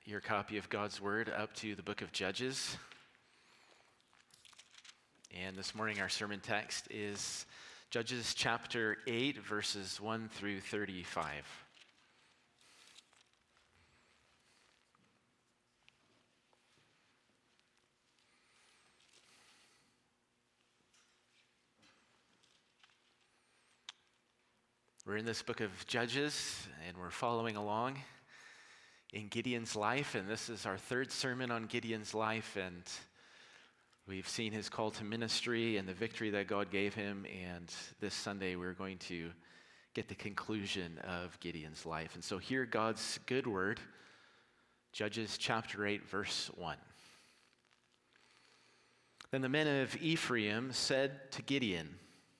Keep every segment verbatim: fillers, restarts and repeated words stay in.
your copy of God's Word up to the book of Judges. And this morning our sermon text is Judges chapter eight, verses one through thirty-five. We're in this book of Judges, and we're following along in Gideon's life, and this is our third sermon on Gideon's life, and we've seen his call to ministry and the victory that God gave him, and this Sunday we're going to get the conclusion of Gideon's life. And so hear God's good word, Judges chapter eight, verse one. Then the men of Ephraim said to Gideon,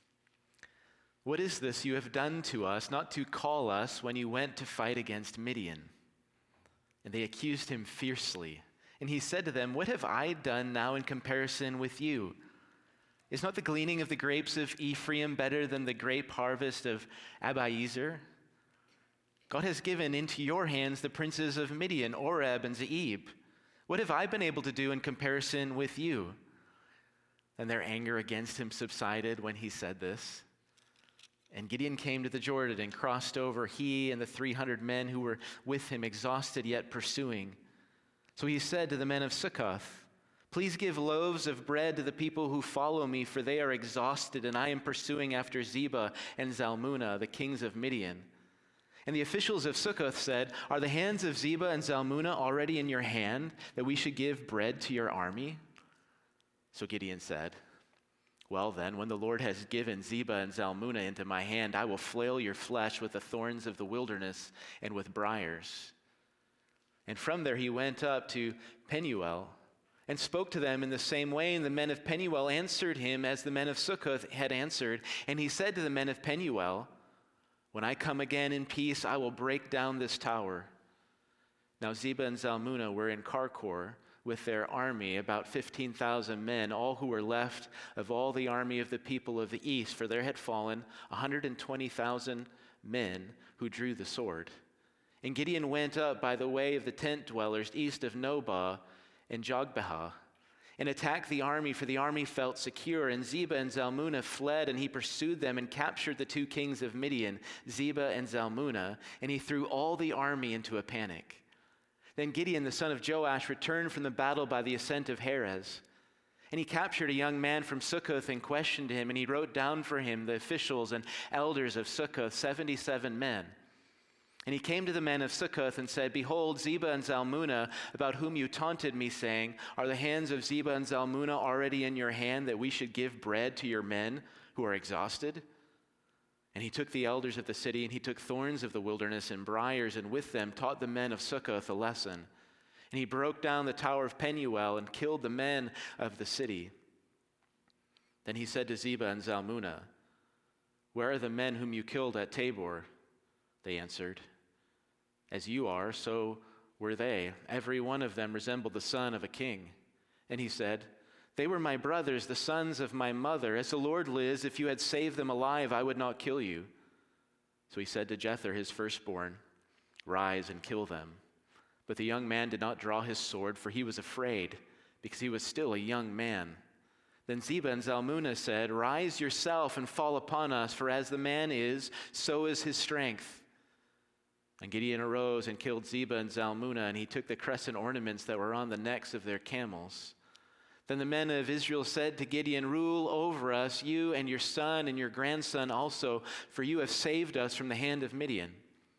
"What is this you have done to us, not to call us when you went to fight against Midian?" And they accused him fiercely. And he said to them, "What have I done now in comparison with you? Is not the gleaning of the grapes of Ephraim better than the grape harvest of Abiezer? God has given into your hands the princes of Midian, Oreb and Zeeb. What have I been able to do in comparison with you?" And their anger against him subsided when he said this. And Gideon came to the Jordan and crossed over, he and the three hundred men who were with him, exhausted yet pursuing. So he said to the men of Succoth, "Please give loaves of bread to the people who follow me, for they are exhausted, and I am pursuing after Zebah and Zalmunna, the kings of Midian." And the officials of Succoth said, "Are the hands of Zebah and Zalmunna already in your hand, that we should give bread to your army?" So Gideon said, "Well then, when the Lord has given Zebah and Zalmunna into my hand, I will flail your flesh with the thorns of the wilderness and with briars." And from there he went up to Penuel and spoke to them in the same way. And the men of Penuel answered him as the men of Succoth had answered. And he said to the men of Penuel, "When I come again in peace, I will break down this tower." Now Zebah and Zalmunna were in Karkor with their army, about fifteen thousand men, all who were left of all the army of the people of the east, for there had fallen one hundred twenty thousand men who drew the sword. And Gideon went up by the way of the tent dwellers east of Nobah and Jogbehah, and attacked the army, for the army felt secure. And Zebah and Zalmunna fled, and he pursued them and captured the two kings of Midian, Zebah and Zalmunna, and he threw all the army into a panic. Then Gideon, the son of Joash, returned from the battle by the ascent of Heres. And he captured a young man from Succoth and questioned him, and he wrote down for him the officials and elders of Succoth, seventy-seven men. And he came to the men of Succoth and said, "Behold, Zebah and Zalmunna, about whom you taunted me, saying, 'Are the hands of Zebah and Zalmunna already in your hand, that we should give bread to your men who are exhausted?' And he took the elders of the city, and he took thorns of the wilderness and briars, and with them taught the men of Succoth a lesson. And he broke down the tower of Penuel and killed the men of the city. Then he said to Zebah and Zalmunna, 'Where are the men whom you killed at Tabor?' They answered, 'As you are, so were they. Every one of them resembled the son of a king.' And he said, 'They were my brothers, the sons of my mother. As the Lord lives, if you had saved them alive, I would not kill you.' So he said to Jether, his firstborn, 'Rise and kill them.' But the young man did not draw his sword, for he was afraid, because he was still a young man. Then Zebah and Zalmunna said, 'Rise yourself and fall upon us, for as the man is, so is his strength.' And Gideon arose and killed Zebah and Zalmunna, and he took the crescent ornaments that were on the necks of their camels. Then the men of Israel said to Gideon, 'Rule over us, you and your son and your grandson also, for you have saved us from the hand of Midian.'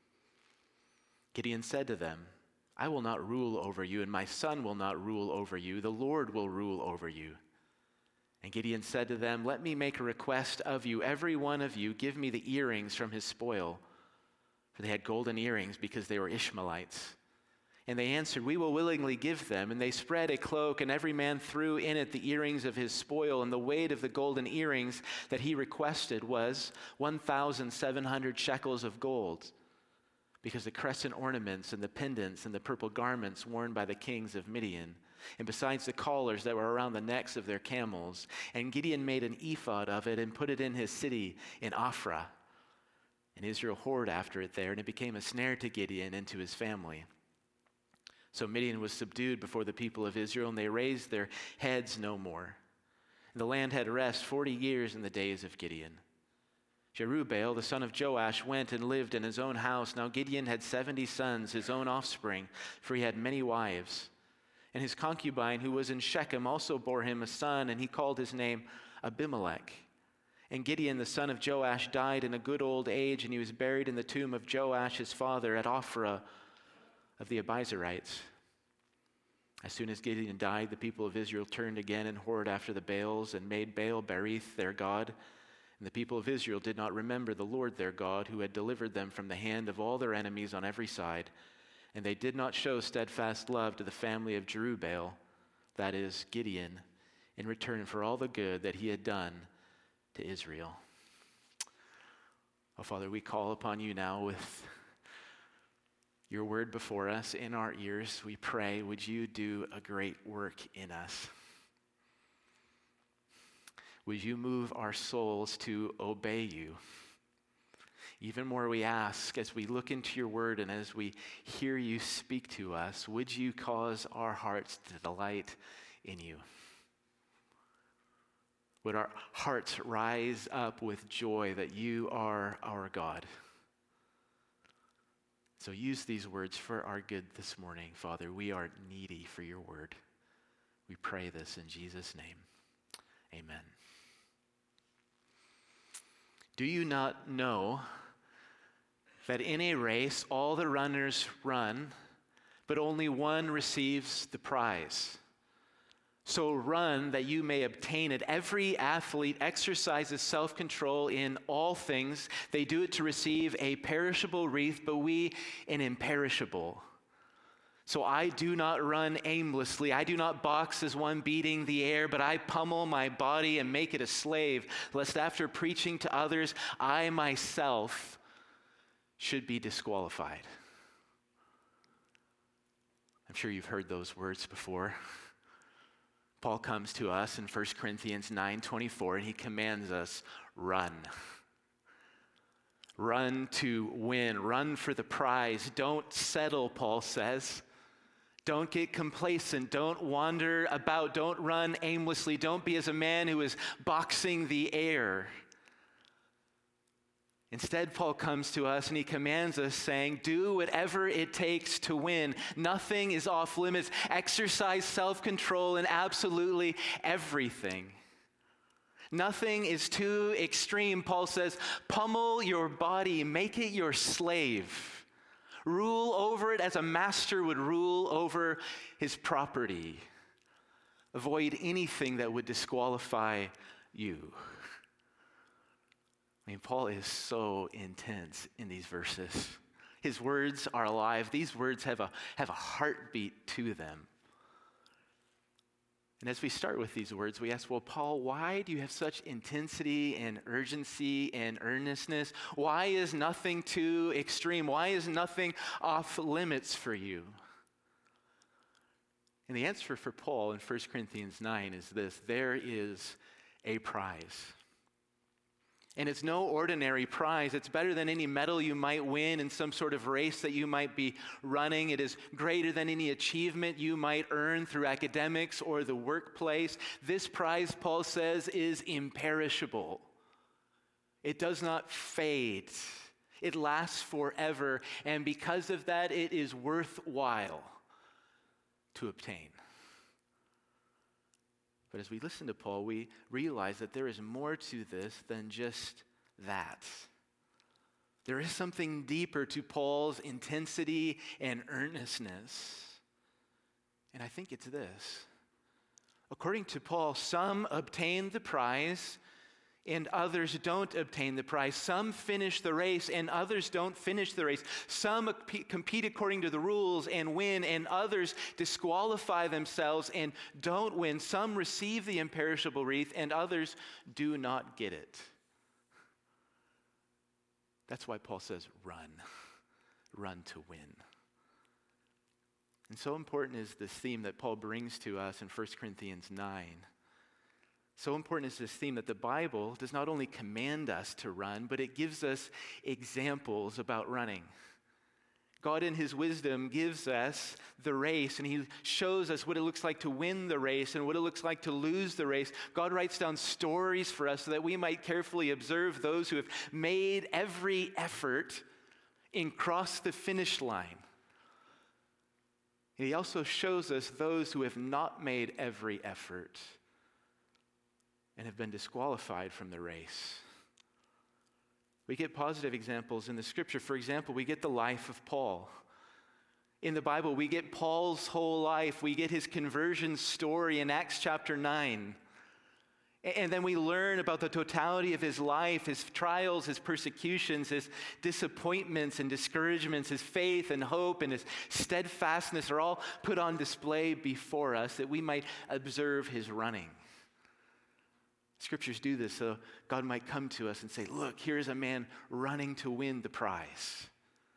Gideon said to them, 'I will not rule over you, and my son will not rule over you. The Lord will rule over you.' And Gideon said to them, 'Let me make a request of you. Every one of you give me the earrings from his spoil.' For they had golden earrings because they were Ishmaelites. And they answered, 'We will willingly give them.' And they spread a cloak, and every man threw in it the earrings of his spoil. And the weight of the golden earrings that he requested was one thousand seven hundred shekels of gold, because the crescent ornaments and the pendants and the purple garments worn by the kings of Midian, and besides the collars that were around the necks of their camels. And Gideon made an ephod of it and put it in his city in Ophrah. And Israel whored after it there, and it became a snare to Gideon and to his family. So Midian was subdued before the people of Israel, and they raised their heads no more. And the land had rest forty years in the days of Gideon. Jerubbaal, the son of Joash, went and lived in his own house. Now Gideon had seventy sons, his own offspring, for he had many wives. And his concubine, who was in Shechem, also bore him a son, and he called his name Abimelech. And Gideon, the son of Joash, died in a good old age, and he was buried in the tomb of Joash, his father, at Ophrah of the Abiezrites. As soon as Gideon died, the people of Israel turned again and whored after the Baals and made Baal Berith their god. And the people of Israel did not remember the Lord their God, who had delivered them from the hand of all their enemies on every side. And they did not show steadfast love to the family of Jerubbaal, that is, Gideon, in return for all the good that he had done to Israel. Oh, Father, we call upon you now with your word before us, in our ears. We pray, would you do a great work in us? Would you move our souls to obey you? Even more, we ask, as we look into your word and as we hear you speak to us, would you cause our hearts to delight in you? Would our hearts rise up with joy that you are our God? So use these words for our good this morning, Father. We are needy for your word. We pray this in Jesus' name. Amen. Do you not know that in a race all the runners run, but only one receives the prize? So run that you may obtain it. Every athlete exercises self-control in all things. They do it to receive a perishable wreath, but we an imperishable. So I do not run aimlessly. I do not box as one beating the air, but I pummel my body and make it a slave, lest after preaching to others, I myself should be disqualified. I'm sure you've heard those words before. Paul comes to us in First Corinthians nine twenty-four, and he commands us, run. Run to win. Run for the prize. Don't settle, Paul says. Don't get complacent. Don't wander about. Don't run aimlessly. Don't be as a man who is boxing the air. Instead, Paul comes to us and he commands us, saying, do whatever it takes to win. Nothing is off limits. Exercise self-control in absolutely everything. Nothing is too extreme. Paul says, pummel your body, make it your slave. Rule over it as a master would rule over his property. Avoid anything that would disqualify you. I mean, Paul is so intense in these verses. His words are alive. These words have a, have a heartbeat to them. And as we start with these words, we ask, well, Paul, why do you have such intensity and urgency and earnestness? Why is nothing too extreme? Why is nothing off limits for you? And the answer for Paul in First Corinthians nine is this: there is a prize. And it's no ordinary prize. It's better than any medal you might win in some sort of race that you might be running. It is greater than any achievement you might earn through academics or the workplace. This prize, Paul says, is imperishable. It does not fade. It lasts forever. And because of that, it is worthwhile to obtain. But as we listen to Paul, we realize that there is more to this than just that. There is something deeper to Paul's intensity and earnestness. And I think it's this. According to Paul, some obtain the prize and others don't obtain the prize. Some finish the race and others don't finish the race. Some compete according to the rules and win, and others disqualify themselves and don't win. Some receive the imperishable wreath and others do not get it. That's why Paul says, run. Run to win. And so important is this theme that Paul brings to us in First Corinthians nine. So important is this theme that the Bible does not only command us to run, but it gives us examples about running. God in his wisdom gives us the race, and he shows us what it looks like to win the race and what it looks like to lose the race. God writes down stories for us so that we might carefully observe those who have made every effort and crossed the finish line. And he also shows us those who have not made every effort and have been disqualified from the race. We get positive examples in the scripture. For example, we get the life of Paul. In the Bible, we get Paul's whole life. We get his conversion story in Acts chapter nine. And then we learn about the totality of his life, his trials, his persecutions, his disappointments and discouragements, his faith and hope and his steadfastness are all put on display before us that we might observe his running. Scriptures do this so God might come to us and say, look, here's a man running to win the prize.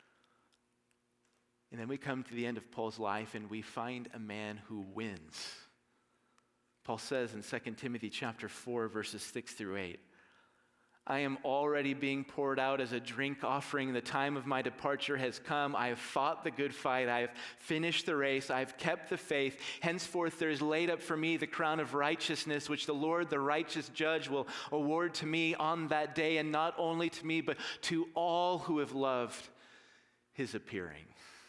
And then we come to the end of Paul's life and we find a man who wins. Paul says in Second Timothy chapter four, verses six through eight, I am already being poured out as a drink offering. The time of my departure has come. I have fought the good fight. I have finished the race. I have kept the faith. Henceforth there is laid up for me the crown of righteousness, which the Lord, the righteous judge, will award to me on that day, and not only to me, but to all who have loved his appearing.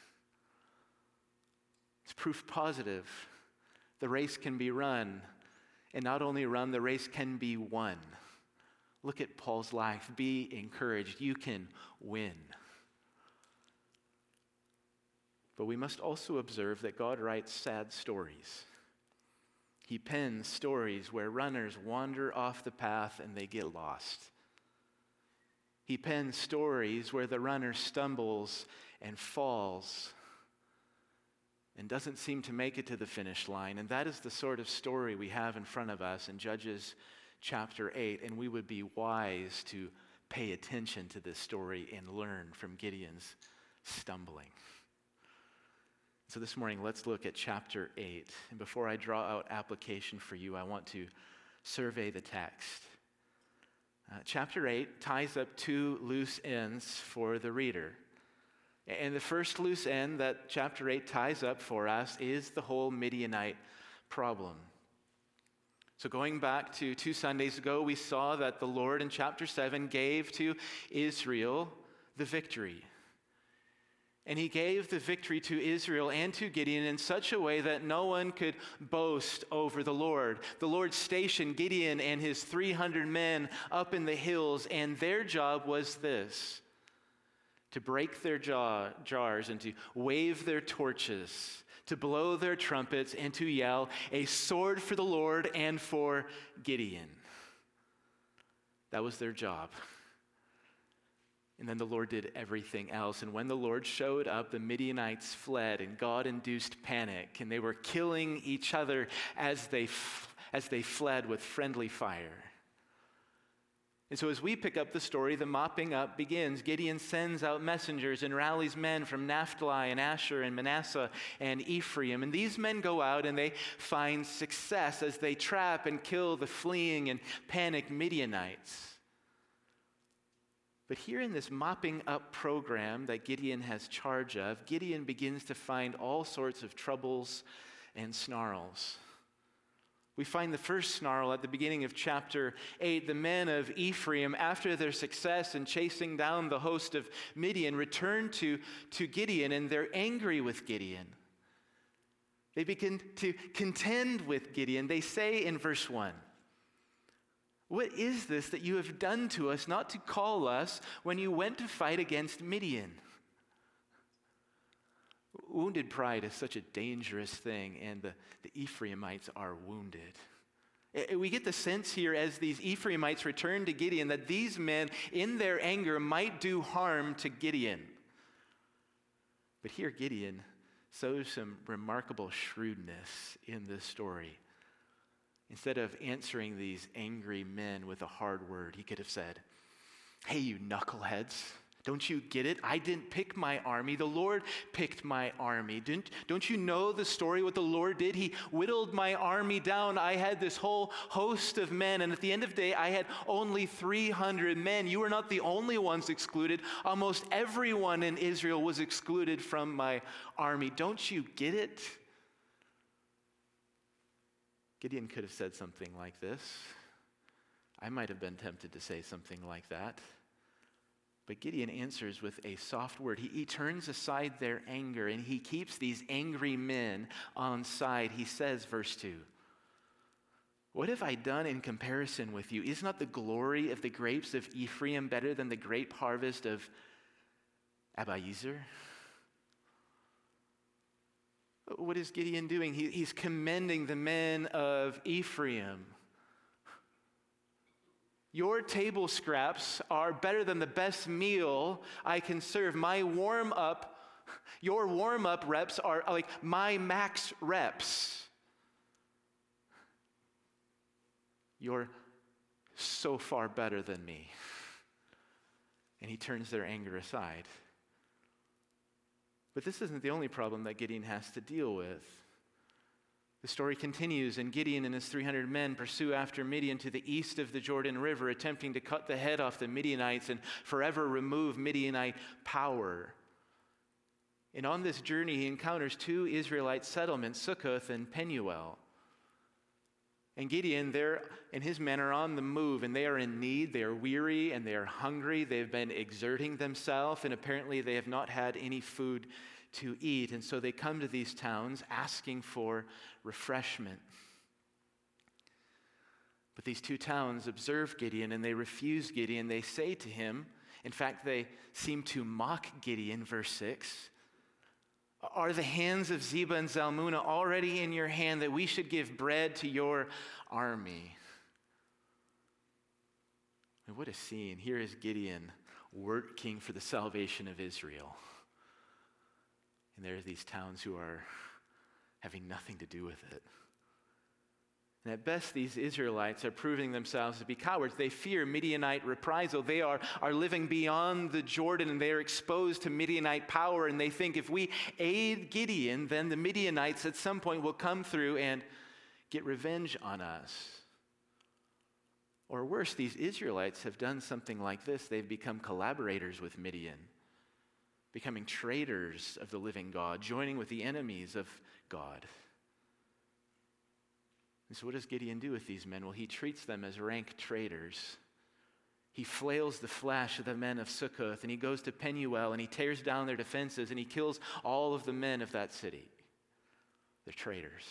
It's proof positive. The race can be run, and not only run, the race can be won. Look at Paul's life. Be encouraged. You can win. But we must also observe that God writes sad stories. He pens stories where runners wander off the path and they get lost. He pens stories where the runner stumbles and falls and doesn't seem to make it to the finish line. And that is the sort of story we have in front of us in Judges chapter eight, and we would be wise to pay attention to this story and learn from Gideon's stumbling. So this morning, let's look at chapter eight. And before I draw out application for you, I want to survey the text. Uh, chapter eight ties up two loose ends for the reader. And the first loose end that chapter eight ties up for us is the whole Midianite problem. So going back to two Sundays ago, we saw that the Lord in chapter seven gave to Israel the victory. And he gave the victory to Israel and to Gideon in such a way that no one could boast over the Lord. The Lord stationed Gideon and his three hundred men up in the hills, and their job was this: to break their jaw, jars and to wave their torches, to blow their trumpets and to yell, a sword for the Lord and for Gideon. That was their job. And then the Lord did everything else. And when the Lord showed up, the Midianites fled, and God induced panic, and they were killing each other as they, f- as they fled with friendly fire. And so as we pick up the story, the mopping up begins. Gideon sends out messengers and rallies men from Naphtali and Asher and Manasseh and Ephraim. And these men go out and they find success as they trap and kill the fleeing and panicked Midianites. But here in this mopping up program that Gideon has charge of, Gideon begins to find all sorts of troubles and snarls. We find the first snarl at the beginning of chapter eight. The men of Ephraim, after their success in chasing down the host of Midian, return to, to Gideon, and they're angry with Gideon. They begin to contend with Gideon. They say in verse one, "What is this that you have done to us, not to call us when you went to fight against Midian?" Wounded pride is such a dangerous thing, and the, the Ephraimites are wounded. We get the sense here as these Ephraimites return to Gideon that these men, in their anger, might do harm to Gideon. But here Gideon shows some remarkable shrewdness in this story. Instead of answering these angry men with a hard word, he could have said, "Hey, you knuckleheads, Don't you get it? I didn't pick my army. The Lord picked my army. Didn't, don't you know the story, what the Lord did? He whittled my army down. I had this whole host of men, and at the end of the day, I had only three hundred men. You were not the only ones excluded. Almost everyone in Israel was excluded from my army. Don't you get it? Gideon could have said something like this. I might have been tempted to say something like that. But Gideon answers with a soft word. He, he turns aside their anger, and he keeps these angry men on side. He says, verse two, "What have I done in comparison with you? Is not the glory of the grapes of Ephraim better than the grape harvest of Abiezer?" What is Gideon doing? He, he's commending the men of Ephraim. Your table scraps are better than the best meal I can serve. My warm-up, your warm-up reps are like my max reps. You're so far better than me. And he turns their anger aside. But this isn't the only problem that Gideon has to deal with. The story continues, and Gideon and his three hundred men pursue after Midian to the east of the Jordan River, attempting to cut the head off the Midianites and forever remove Midianite power. And on this journey, he encounters two Israelite settlements, Sukkoth and Penuel. And Gideon, there and his men are on the move, and they are in need. They are weary and they are hungry. They've been exerting themselves, and apparently they have not had any food to eat. And so they come to these towns asking for refreshment. But these two towns observe Gideon, and they refuse Gideon. They say to him, in fact, they seem to mock Gideon, verse six, "Are the hands of Zebah and Zalmunna already in your hand that we should give bread to your army?" And what a scene. Here is Gideon working for the salvation of Israel. And there are these towns who are having nothing to do with it. And at best, these Israelites are proving themselves to be cowards. They fear Midianite reprisal. They are, are living beyond the Jordan, and they are exposed to Midianite power. And they think if we aid Gideon, then the Midianites at some point will come through and get revenge on us. Or worse, these Israelites have done something like this. They've become collaborators with Midian, becoming traitors of the living God, joining with the enemies of God. And so what does Gideon do with these men? Well, he treats them as rank traitors. He flails the flesh of the men of Sukkoth, and he goes to Penuel, and he tears down their defenses, and he kills all of the men of that city. They're traitors.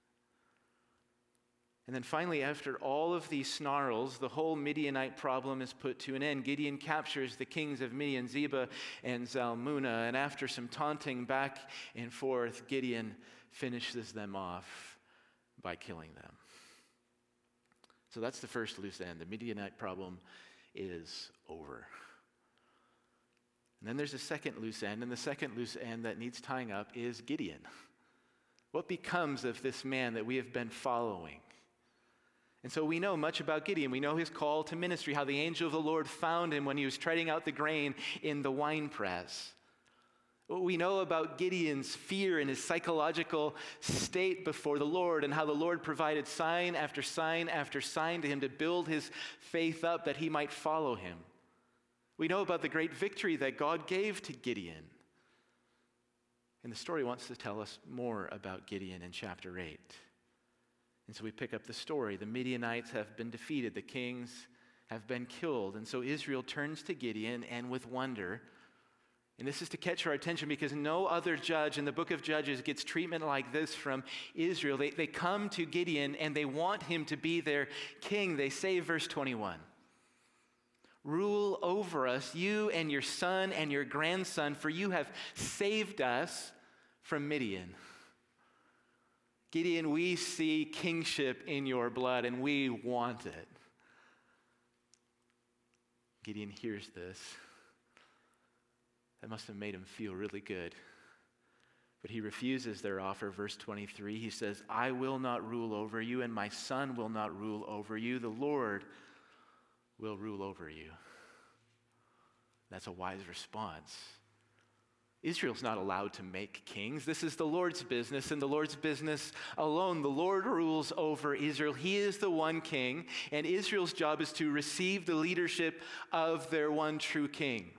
And then finally, after all of these snarls, the whole Midianite problem is put to an end. Gideon captures the kings of Midian, Zebah and Zalmunna, and after some taunting back and forth, Gideon finishes them off by killing them. So that's the first loose end. The Midianite problem is over. And then there's a second loose end, and the second loose end that needs tying up is Gideon. What becomes of this man that we have been following? And so we know much about Gideon. We know his call to ministry, how the angel of the Lord found him when he was treading out the grain in the winepress. We know about Gideon's fear and his psychological state before the Lord, and how the Lord provided sign after sign after sign to him to build his faith up that he might follow him. We know about the great victory that God gave to Gideon. And the story wants to tell us more about Gideon in chapter eight. And so we pick up the story. The Midianites have been defeated. The kings have been killed. And so Israel turns to Gideon, and with wonder, and this is to catch our attention because no other judge in the book of Judges gets treatment like this from Israel. They, they come to Gideon and they want him to be their king. They say, verse twenty-one, "Rule over us, you and your son and your grandson, for you have saved us from Midian." Gideon, we see kingship in your blood, and we want it. Gideon hears this. That must have made him feel really good. But he refuses their offer. Verse twenty-three, he says, "I will not rule over you, and my son will not rule over you. The Lord will rule over you." That's a wise response. Israel's not allowed to make kings. This is the Lord's business, and the Lord's business alone. The Lord rules over Israel. He is the one king, and Israel's job is to receive the leadership of their one true king.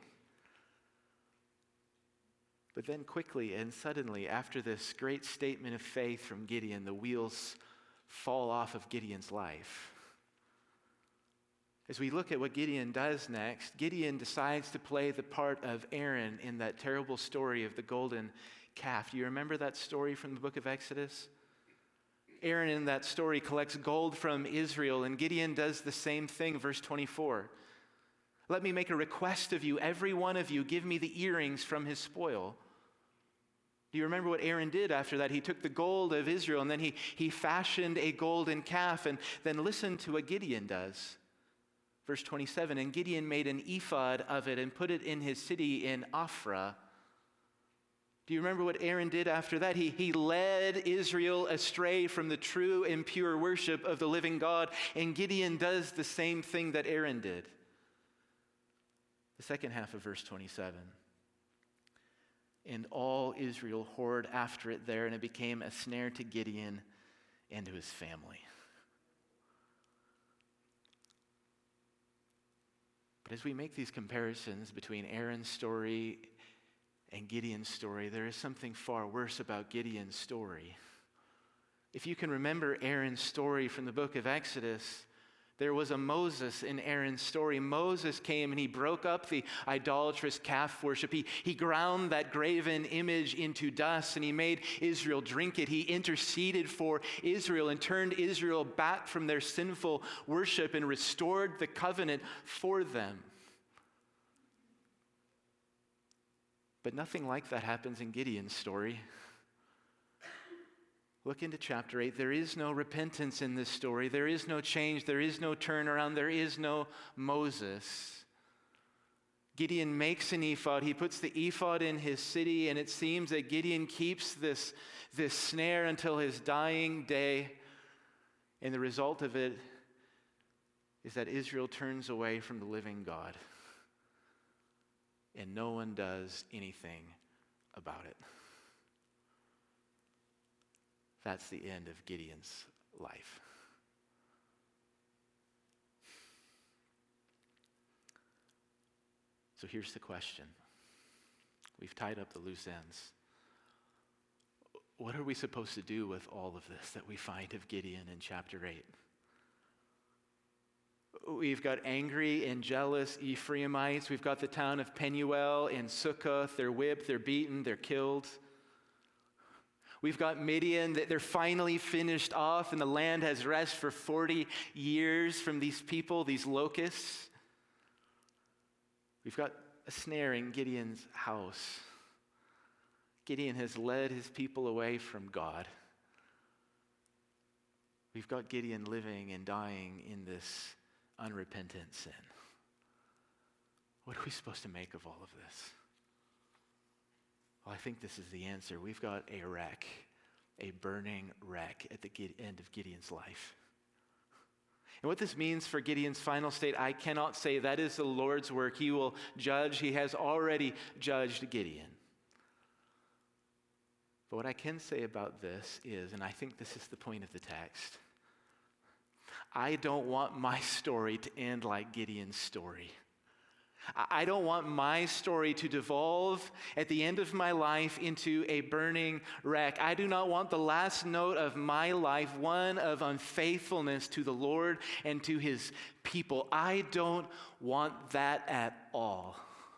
But then quickly and suddenly, after this great statement of faith from Gideon, the wheels fall off of Gideon's life. As we look at what Gideon does next, Gideon decides to play the part of Aaron in that terrible story of the golden calf. Do you remember that story from the book of Exodus? Aaron in that story collects gold from Israel, and Gideon does the same thing, verse twenty-four. Let me make a request of you, every one of you, give me the earrings from his spoil. Do you remember what Aaron did after that? He took the gold of Israel, and then he, he fashioned a golden calf, and then listen to what Gideon does. Verse twenty-seven, and Gideon made an ephod of it and put it in his city in Ophrah. Do you remember what Aaron did after that? He, he led Israel astray from the true and pure worship of the living God, and Gideon does the same thing that Aaron did. The second half of verse twenty-seven. And all Israel whored after it there, and it became a snare to Gideon and to his family. But as we make these comparisons between Aaron's story and Gideon's story, there is something far worse about Gideon's story. If you can remember Aaron's story from the book of Exodus, there was a Moses in Aaron's story. Moses came and he broke up the idolatrous calf worship. He, he ground that graven image into dust and he made Israel drink it. He interceded for Israel and turned Israel back from their sinful worship and restored the covenant for them. But nothing like that happens in Gideon's story. Look into chapter eight. There is no repentance in this story. There is no change. There is no turnaround. There is no Moses. Gideon makes an ephod. He puts the ephod in his city, and it seems that Gideon keeps this, this snare until his dying day. And the result of it is that Israel turns away from the living God. And no one does anything about it. That's the end of Gideon's life. So here's the question. We've tied up the loose ends. What are we supposed to do with all of this that we find of Gideon in chapter eight? We've got angry and jealous Ephraimites. We've got the town of Penuel and Sukkoth. They're whipped, they're beaten, they're killed. We've got Midian, that they're finally finished off and the land has rest for forty years from these people, these locusts. We've got a snare in Gideon's house. Gideon has led his people away from God. We've got Gideon living and dying in this unrepentant sin. What are we supposed to make of all of this? Well, I think this is the answer. We've got a wreck, a burning wreck at the end of Gideon's life. And what this means for Gideon's final state, I cannot say. That is the Lord's work. He will judge. He has already judged Gideon. But what I can say about this is, and I think this is the point of the text, I don't want my story to end like Gideon's story. I don't want my story to devolve at the end of my life into a burning wreck. I do not want the last note of my life one of unfaithfulness to the Lord and to his people. I don't want that at all.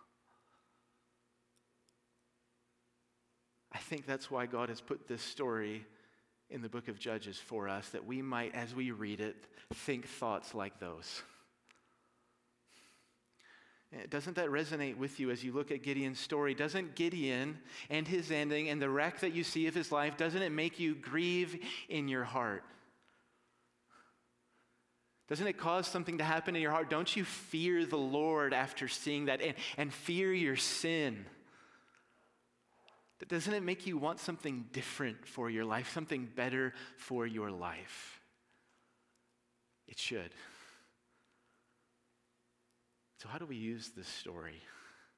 I think that's why God has put this story in the book of Judges for us, that we might, as we read it, think thoughts like those. Doesn't that resonate with you as you look at Gideon's story? Doesn't Gideon and his ending and the wreck that you see of his life, doesn't it make you grieve in your heart? Doesn't it cause something to happen in your heart? Don't you fear the Lord after seeing that and, and fear your sin? Doesn't it make you want something different for your life, something better for your life? It should. So how do we use this story?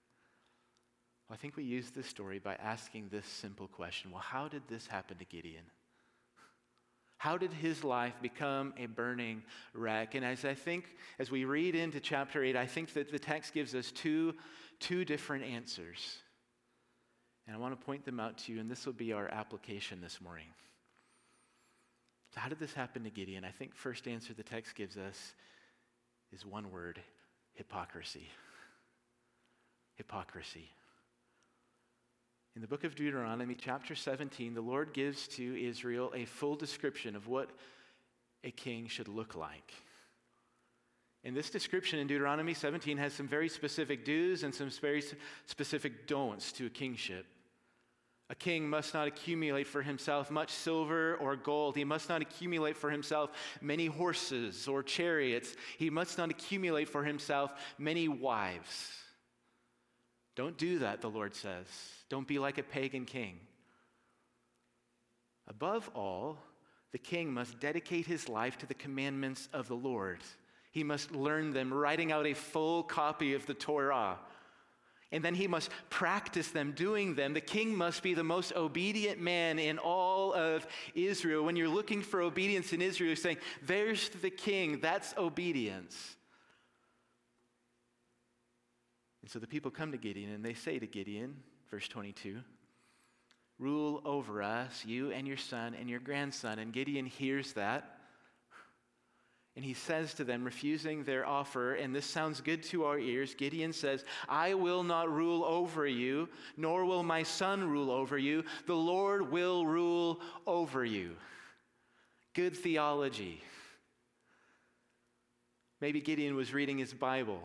Well, I think we use this story by asking this simple question. Well, how did this happen to Gideon? How did his life become a burning wreck? And as I think, as we read into chapter eight, I think that the text gives us two, two different answers. And I want to point them out to you, and this will be our application this morning. So how did this happen to Gideon? I think first answer the text gives us is one word: hypocrisy. Hypocrisy. In the book of Deuteronomy, chapter seventeen, the Lord gives to Israel a full description of what a king should look like. And this description in Deuteronomy seventeen has some very specific do's and some very specific don'ts to a kingship. A king must not accumulate for himself much silver or gold. He must not accumulate for himself many horses or chariots. He must not accumulate for himself many wives. Don't do that, the Lord says. Don't be like a pagan king. Above all, the king must dedicate his life to the commandments of the Lord. He must learn them, writing out a full copy of the Torah. And then he must practice them, doing them. The king must be the most obedient man in all of Israel. When you're looking for obedience in Israel, you're saying, there's the king, that's obedience. And so the people come to Gideon and they say to Gideon, verse twenty-two, rule over us, you and your son and your grandson. And Gideon hears that. And he says to them, refusing their offer, and this sounds good to our ears, Gideon says, I will not rule over you, nor will my son rule over you. The Lord will rule over you. Good theology. Maybe Gideon was reading his Bible.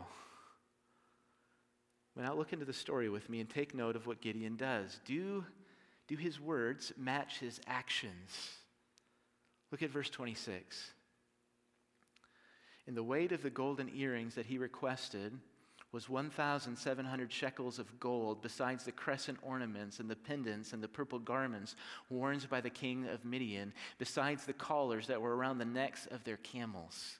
But now look into the story with me and take note of what Gideon does. Do, do his words match his actions? Look at verse twenty-six. And the weight of the golden earrings that he requested was one thousand seven hundred shekels of gold, besides the crescent ornaments and the pendants and the purple garments worn by the king of Midian, besides the collars that were around the necks of their camels.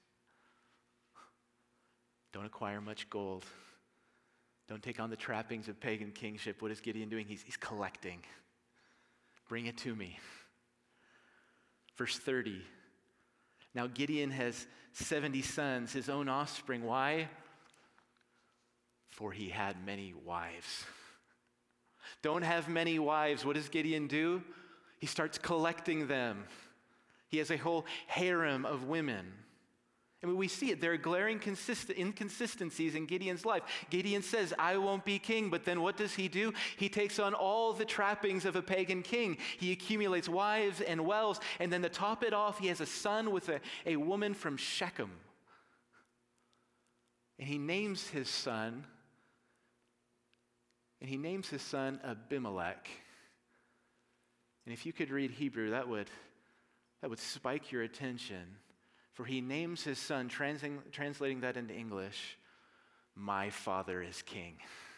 Don't acquire much gold. Don't take on the trappings of pagan kingship. What is Gideon doing? He's, he's collecting. Bring it to me. Verse thirty. Now Gideon has seventy sons, his own offspring. Why? For he had many wives. Don't have many wives. What does Gideon do? He starts collecting them. He has a whole harem of women. I mean, we see it. There are glaring consist- inconsistencies in Gideon's life. Gideon says, I won't be king, but then what does he do? He takes on all the trappings of a pagan king. He accumulates wives and wells, and then to top it off, he has a son with a, a woman from Shechem. And he names his son, and he names his son Abimelech. And if you could read Hebrew, that would, that would spike your attention. For he names his son, transing, translating that into English, my father is king.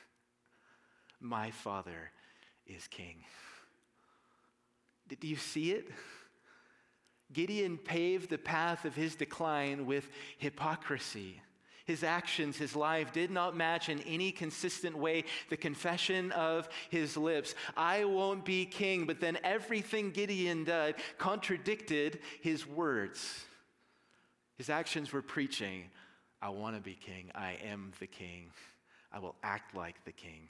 My father is king. Did you see it? Gideon paved the path of his decline with hypocrisy. His actions, his life did not match in any consistent way the confession of his lips. I won't be king, but then everything Gideon did contradicted his words. His actions were preaching, I want to be king. I am the king. I will act like the king.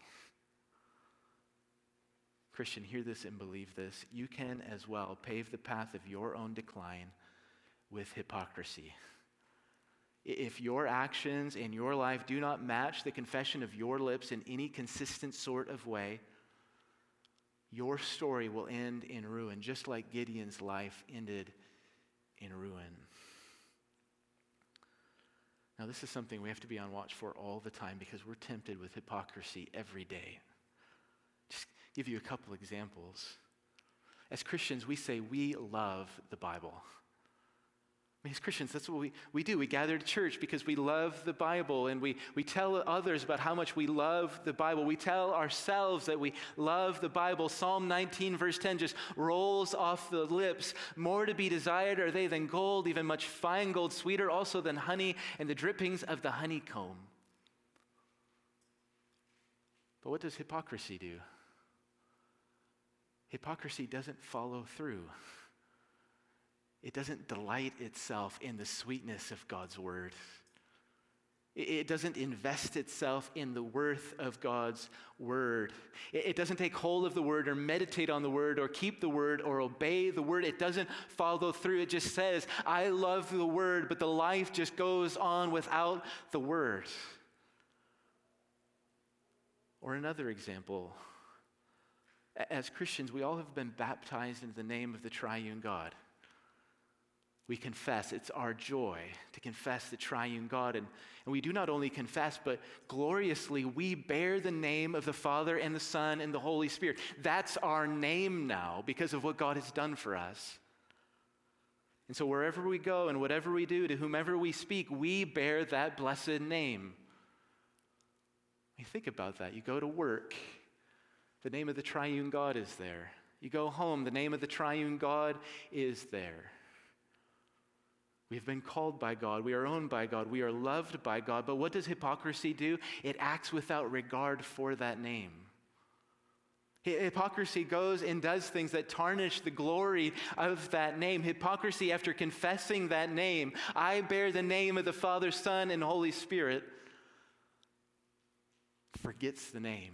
Christian, hear this and believe this. You can as well pave the path of your own decline with hypocrisy. If your actions in your life do not match the confession of your lips in any consistent sort of way, your story will end in ruin, just like Gideon's life ended in ruin. Now, this is something we have to be on watch for all the time because we're tempted with hypocrisy every day. Just give you a couple examples. As Christians, we say we love the Bible. I mean, as Christians, that's what we, we do. We gather to church because we love the Bible, and we, we tell others about how much we love the Bible. We tell ourselves that we love the Bible. Psalm nineteen, verse ten just rolls off the lips. More to be desired are they than gold, even much fine gold, sweeter also than honey and the drippings of the honeycomb. But what does hypocrisy do? Hypocrisy doesn't follow through. It doesn't delight itself in the sweetness of God's word. It doesn't invest itself in the worth of God's word. It doesn't take hold of the word or meditate on the word or keep the word or obey the word. It doesn't follow through. It just says, I love the word, but the life just goes on without the word. Or another example, as Christians, we all have been baptized into the name of the triune God. We confess. It's our joy to confess the triune God. And, and we do not only confess, but gloriously we bear the name of the Father and the Son and the Holy Spirit. That's our name now because of what God has done for us. And so wherever we go and whatever we do, to whomever we speak, we bear that blessed name. You think about that. You go to work, the name of the triune God is there. You go home, the name of the triune God is there. We have been called by God. We are owned by God. We are loved by God. But what does hypocrisy do? It acts without regard for that name. Hypocrisy goes and does things that tarnish the glory of that name. Hypocrisy, after confessing that name, I bear the name of the Father, Son, and Holy Spirit, forgets the name.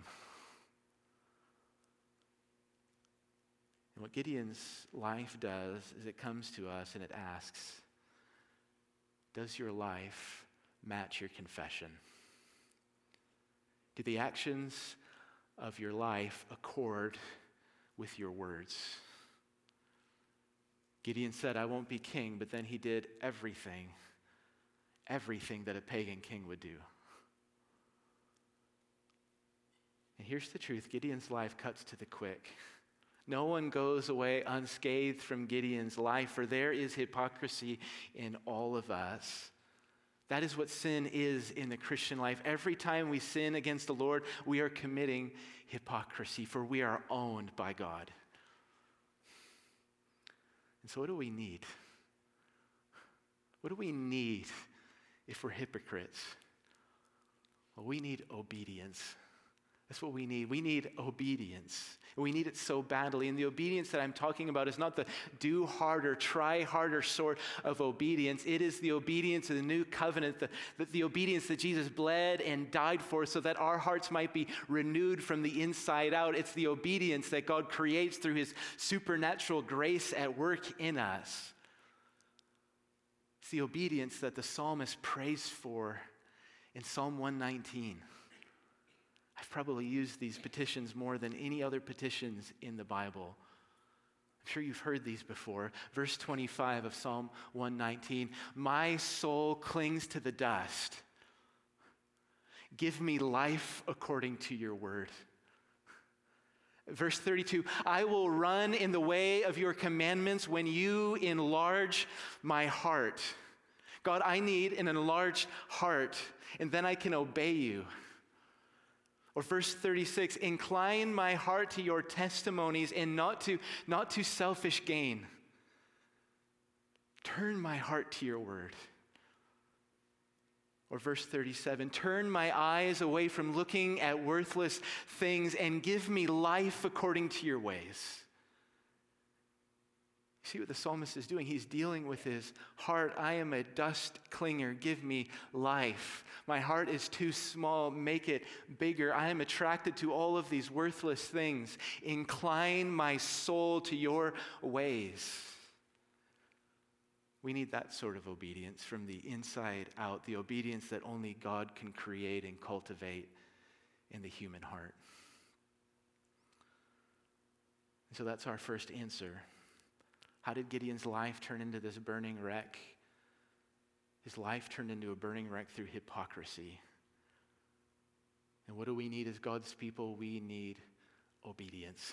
And what Gideon's life does is it comes to us and it asks, does your life match your confession? Do the actions of your life accord with your words? Gideon said, I won't be king, but then he did everything, everything that a pagan king would do. And here's the truth, Gideon's life cuts to the quick. No one goes away unscathed from Gideon's life, for there is hypocrisy in all of us. That is what sin is in the Christian life. Every time we sin against the Lord, we are committing hypocrisy, for we are owned by God. And so what do we need? What do we need if we're hypocrites? Well, we need obedience. That's what we need. We need obedience. And we need it so badly. And the obedience that I'm talking about is not the do harder, try harder sort of obedience. It is the obedience of the new covenant, the, the, the obedience that Jesus bled and died for so that our hearts might be renewed from the inside out. It's the obedience that God creates through his supernatural grace at work in us. It's the obedience that the psalmist prays for in Psalm one nineteen. I've probably used these petitions more than any other petitions in the Bible. I'm sure you've heard these before. Verse twenty-five of Psalm one nineteen, my soul clings to the dust. Give me life according to your word. Verse thirty-two, I will run in the way of your commandments when you enlarge my heart. God, I need an enlarged heart, and then I can obey you. Or verse thirty-six, incline my heart to your testimonies and not to, not to selfish gain. Turn my heart to your word. Or verse thirty-seven, turn my eyes away from looking at worthless things and give me life according to your ways. See what the psalmist is doing? He's dealing with his heart. I am a dust clinger. Give me life. My heart is too small. Make it bigger. I am attracted to all of these worthless things. Incline my soul to your ways. We need that sort of obedience from the inside out, the obedience that only God can create and cultivate in the human heart. And so that's our first answer. How did Gideon's life turn into this burning wreck? His life turned into a burning wreck through hypocrisy. And what do we need as God's people? We need obedience.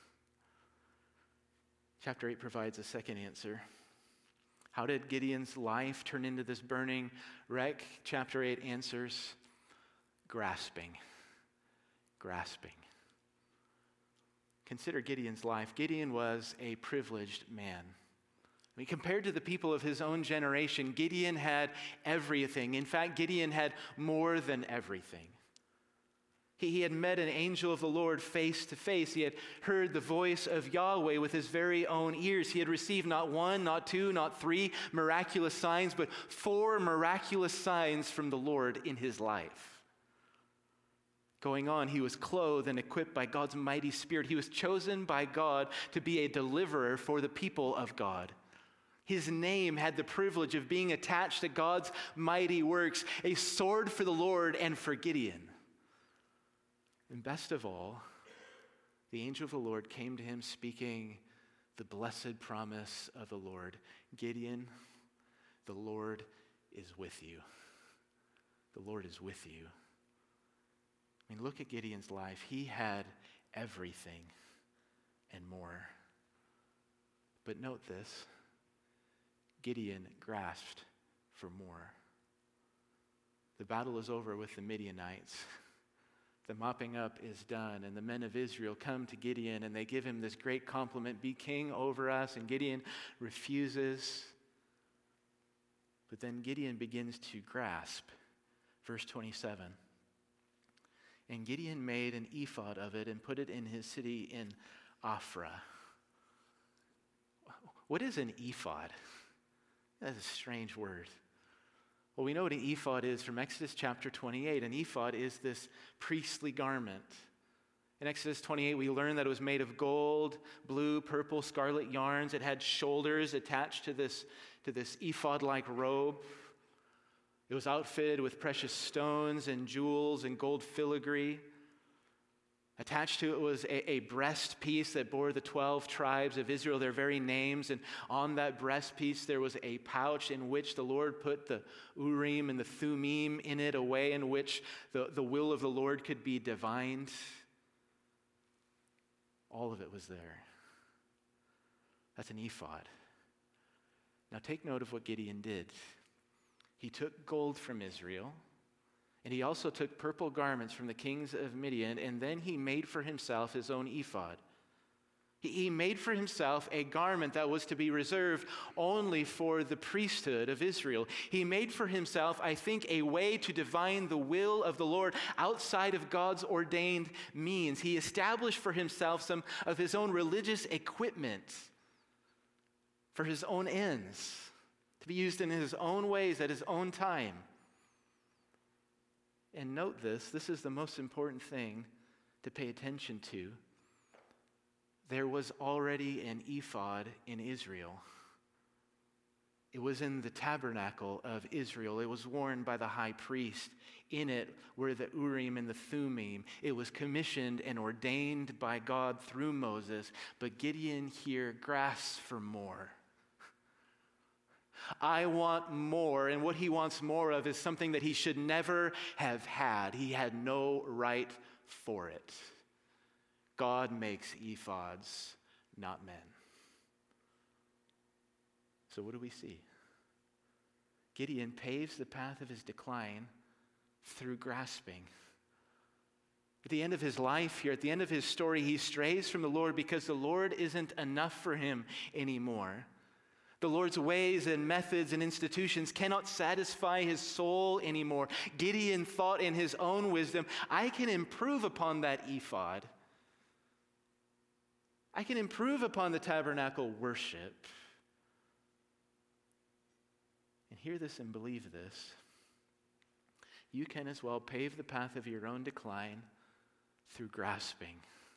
Chapter eight provides a second answer. How did Gideon's life turn into this burning wreck? Chapter eight answers, grasping. Grasping. Consider Gideon's life. Gideon was a privileged man. I mean, compared to the people of his own generation, Gideon had everything. In fact, Gideon had more than everything. He, he had met an angel of the Lord face to face. He had heard the voice of Yahweh with his very own ears. He had received not one, not two, not three miraculous signs, but four miraculous signs from the Lord in his life. Going on, he was clothed and equipped by God's mighty Spirit. He was chosen by God to be a deliverer for the people of God. His name had the privilege of being attached to God's mighty works, a sword for the Lord and for Gideon. And best of all, the angel of the Lord came to him speaking the blessed promise of the Lord. Gideon, the Lord is with you. The Lord is with you. I mean, look at Gideon's life. He had everything and more. But note this, Gideon grasped for more. The battle is over with the Midianites. The mopping up is done, and the men of Israel come to Gideon, and they give him this great compliment, be king over us, and Gideon refuses. But then Gideon begins to grasp. Verse twenty-seven. And Gideon made an ephod of it and put it in his city in Ophrah. What is an ephod? That's a strange word. Well, we know what an ephod is from Exodus chapter twenty-eight. An ephod is this priestly garment. In Exodus twenty-eight, we learn that it was made of gold, blue, purple, scarlet yarns. It had shoulders attached to this, to this ephod-like robe. It was outfitted with precious stones and jewels and gold filigree. Attached to it was a, a breast piece that bore the twelve tribes of Israel, their very names. And on that breast piece, there was a pouch in which the Lord put the Urim and the Thummim in it, a way in which the, the will of the Lord could be divined. All of it was there. That's an ephod. Now take note of what Gideon did. He took gold from Israel, and he also took purple garments from the kings of Midian, and then he made for himself his own ephod. He, he made for himself a garment that was to be reserved only for the priesthood of Israel. He made for himself, I think, a way to divine the will of the Lord outside of God's ordained means. He established for himself some of his own religious equipment for his own ends, to be used in his own ways at his own time. And note this, this is the most important thing to pay attention to. There was already an ephod in Israel. It was in the tabernacle of Israel. It was worn by the high priest. In it were the Urim and the Thummim. It was commissioned and ordained by God through Moses. But Gideon here grasps for more. I want more, and what he wants more of is something that he should never have had. He had no right for it. God makes ephods, not men. So what do we see? Gideon paves the path of his decline through grasping. At the end of his life here, at the end of his story, he strays from the Lord because the Lord isn't enough for him anymore. The Lord's ways and methods and institutions cannot satisfy his soul anymore. Gideon thought in his own wisdom, I can improve upon that ephod. I can improve upon the tabernacle worship. And hear this and believe this. You can as well pave the path of your own decline through grasping,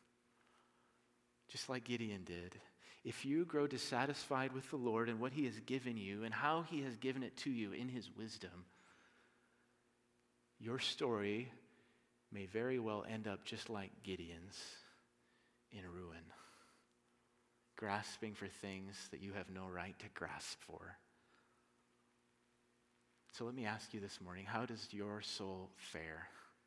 just like Gideon did. If you grow dissatisfied with the Lord and what he has given you and how he has given it to you in his wisdom, your story may very well end up just like Gideon's, in ruin, grasping for things that you have no right to grasp for. So let me ask you this morning, how does your soul fare?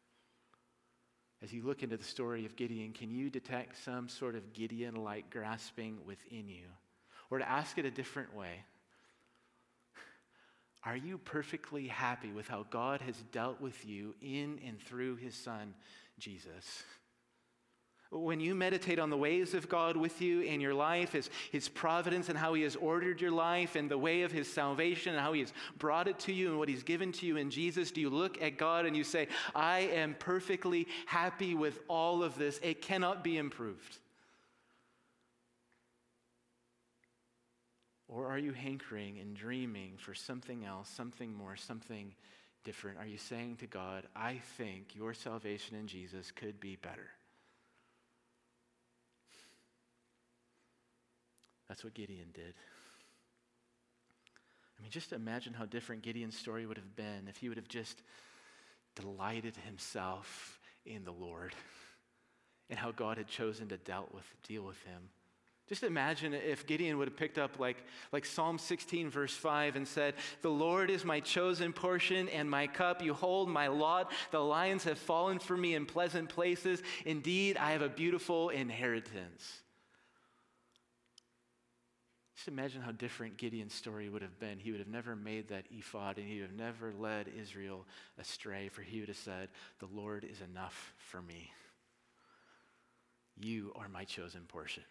As you look into the story of Gideon, can you detect some sort of Gideon-like grasping within you? Or to ask it a different way, are you perfectly happy with how God has dealt with you in and through his son, Jesus? When you meditate on the ways of God with you in your life, his, his providence and how he has ordered your life and the way of his salvation and how he has brought it to you and what he's given to you in Jesus, do you look at God and you say, I am perfectly happy with all of this. It cannot be improved. Or are you hankering and dreaming for something else, something more, something different? Are you saying to God, I think your salvation in Jesus could be better? That's what Gideon did. I mean, just imagine how different Gideon's story would have been if he would have just delighted himself in the Lord and how God had chosen to dealt with, deal with him. Just imagine if Gideon would have picked up like, like Psalm sixteen, verse five, and said, the Lord is my chosen portion and my cup. You hold my lot. The lions have fallen for me in pleasant places. Indeed, I have a beautiful inheritance. Just imagine how different Gideon's story would have been. He would have never made that ephod, and he would have never led Israel astray, for he would have said, the Lord is enough for me. You are my chosen portion.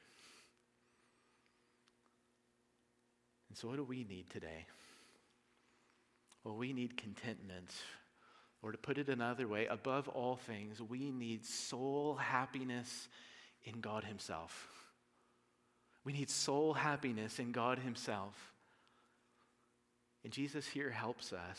And so what do we need today? Well, we need contentment. Or to put it another way, above all things, we need soul happiness in God himself. We need soul happiness in God himself. And Jesus here helps us.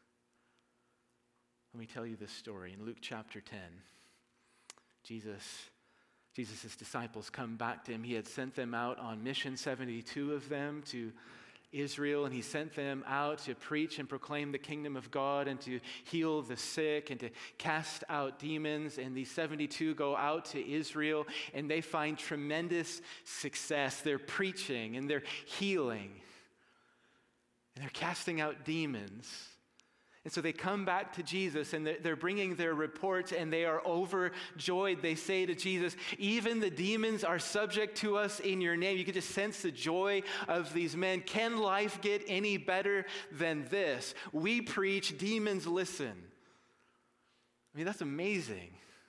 Let me tell you this story. In Luke chapter ten, Jesus, Jesus' disciples come back to him. He had sent them out on mission, seventy-two of them, to Israel, and he sent them out to preach and proclaim the kingdom of God and to heal the sick and to cast out demons. And these seventy-two go out to Israel and they find tremendous success. They're preaching and they're healing and they're casting out demons. And so they come back to Jesus and they're bringing their reports and they are overjoyed. They say to Jesus, even the demons are subject to us in your name. You can just sense the joy of these men. Can life get any better than this? We preach, demons listen. I mean, that's amazing.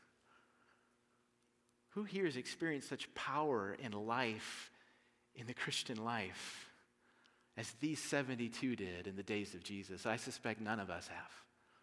Who here has experienced such power in life, in the Christian life, as these seventy-two did in the days of Jesus? I suspect none of us have.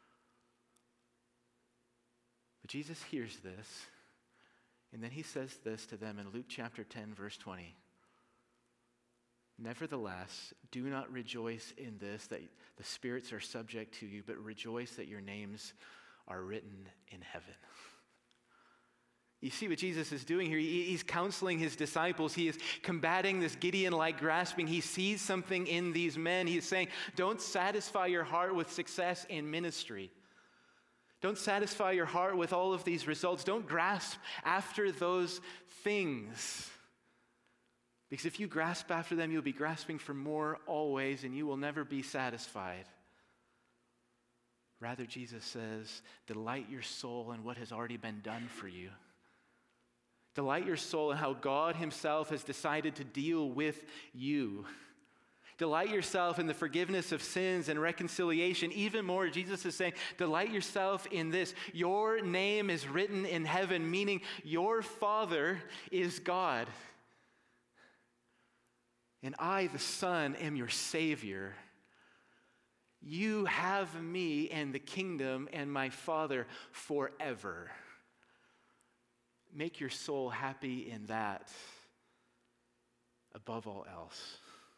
But Jesus hears this, and then he says this to them in Luke chapter ten, verse twenty. Nevertheless, do not rejoice in this, that the spirits are subject to you, but rejoice that your names are written in heaven. You see what Jesus is doing here? He's counseling his disciples. He is combating this Gideon-like grasping. He sees something in these men. He is saying, don't satisfy your heart with success in ministry. Don't satisfy your heart with all of these results. Don't grasp after those things. Because if you grasp after them, you'll be grasping for more always, and you will never be satisfied. Rather, Jesus says, delight your soul in what has already been done for you. Delight your soul in how God himself has decided to deal with you. Delight yourself in the forgiveness of sins and reconciliation. Even more, Jesus is saying, delight yourself in this. Your name is written in heaven, meaning your Father is God. And I, the Son, am your Savior. You have me and the kingdom and my Father forever. Make your soul happy in that above all else.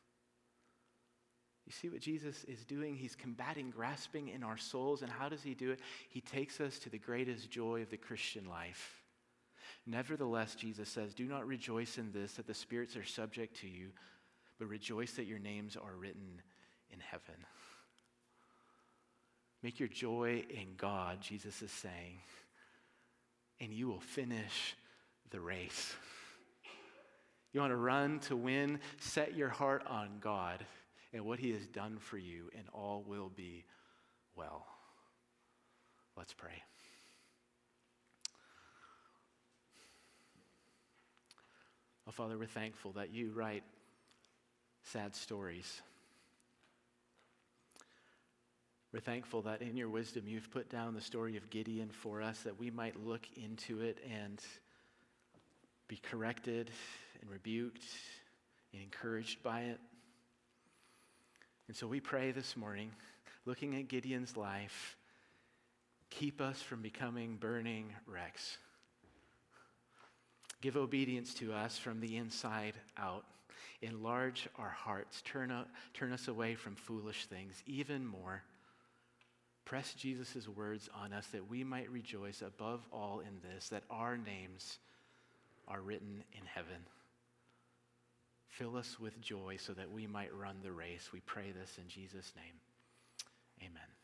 You see what Jesus is doing? He's combating grasping in our souls. And how does he do it? He takes us to the greatest joy of the Christian life. Nevertheless, Jesus says, do not rejoice in this, that the spirits are subject to you, but rejoice that your names are written in heaven. Make your joy in God, Jesus is saying, and you will finish the race. You want to run to win? Set your heart on God and what he has done for you, and all will be well. Let's pray. Oh, Father, we're thankful that you write sad stories. We're thankful that in your wisdom you've put down the story of Gideon for us, that we might look into it and be corrected and rebuked and encouraged by it. And so we pray this morning, looking at Gideon's life, keep us from becoming burning wrecks. Give obedience to us from the inside out. Enlarge our hearts. Turn, up, turn us away from foolish things even more. Press Jesus' words on us that we might rejoice above all in this, that our names are written in heaven. Fill us with joy so that we might run the race. We pray this in Jesus' name. Amen.